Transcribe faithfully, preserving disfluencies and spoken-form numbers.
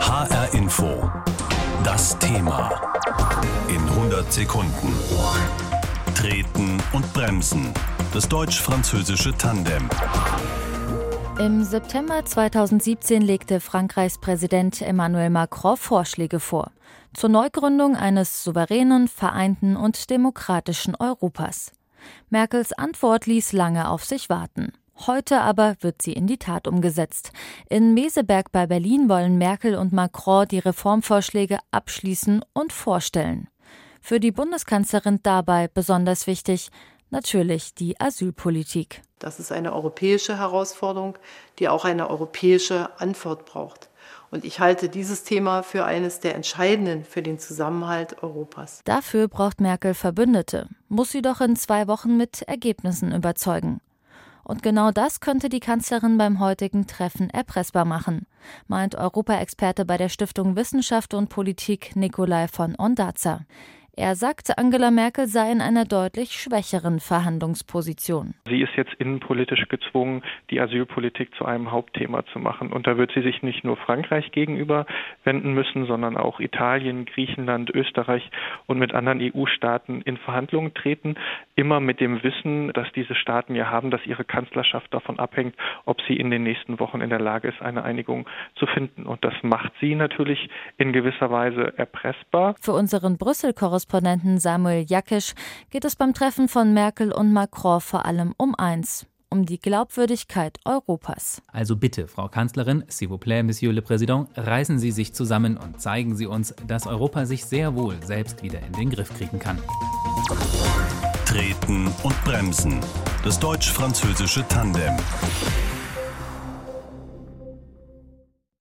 H R Info. Das Thema. In hundert Sekunden. Treten und bremsen. Das deutsch-französische Tandem. Im September zweitausendsiebzehn legte Frankreichs Präsident Emmanuel Macron Vorschläge vor. Zur Neugründung eines souveränen, vereinten und demokratischen Europas. Merkels Antwort ließ lange auf sich warten. Heute aber wird sie in die Tat umgesetzt. In Meseberg bei Berlin wollen Merkel und Macron die Reformvorschläge abschließen und vorstellen. Für die Bundeskanzlerin dabei besonders wichtig, natürlich die Asylpolitik. Das ist eine europäische Herausforderung, die auch eine europäische Antwort braucht. Und ich halte dieses Thema für eines der entscheidenden für den Zusammenhalt Europas. Dafür braucht Merkel Verbündete, muss sie doch in zwei Wochen mit Ergebnissen überzeugen. Und genau das könnte die Kanzlerin beim heutigen Treffen erpressbar machen, meint Europaexperte bei der Stiftung Wissenschaft und Politik Nikolai von Ondarza. Er sagt, Angela Merkel sei in einer deutlich schwächeren Verhandlungsposition. Sie ist jetzt innenpolitisch gezwungen, die Asylpolitik zu einem Hauptthema zu machen. Und da wird sie sich nicht nur Frankreich gegenüber wenden müssen, sondern auch Italien, Griechenland, Österreich und mit anderen E U-Staaten in Verhandlungen treten. Immer mit dem Wissen, dass diese Staaten ja haben, dass ihre Kanzlerschaft davon abhängt, ob sie in den nächsten Wochen in der Lage ist, eine Einigung zu finden. Und das macht sie natürlich in gewisser Weise erpressbar. Für unseren Brüssel-Korrespondenten Samuel Jakisch geht es beim Treffen von Merkel und Macron vor allem um eins, um die Glaubwürdigkeit Europas. Also bitte, Frau Kanzlerin, s'il vous plaît, Monsieur le Président, reißen Sie sich zusammen und zeigen Sie uns, dass Europa sich sehr wohl selbst wieder in den Griff kriegen kann. Treten und bremsen. Das deutsch-französische Tandem.